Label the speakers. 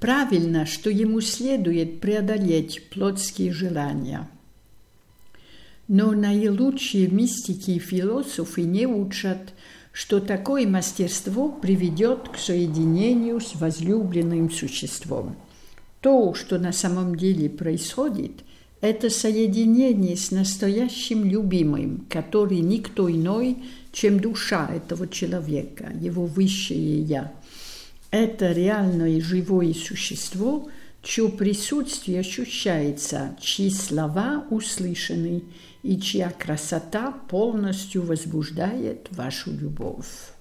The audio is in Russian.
Speaker 1: Правильно, что ему следует преодолеть плотские желания. Но наилучшие мистики и философы не учат, что такое мастерство приведет к соединению с возлюбленным существом. То, что на самом деле происходит, это соединение с настоящим любимым, который никто иной, чем душа этого человека, его высшее «я». Это реальное живое существо, чье присутствие ощущается, чьи слова услышаны и чья красота полностью возбуждает вашу любовь.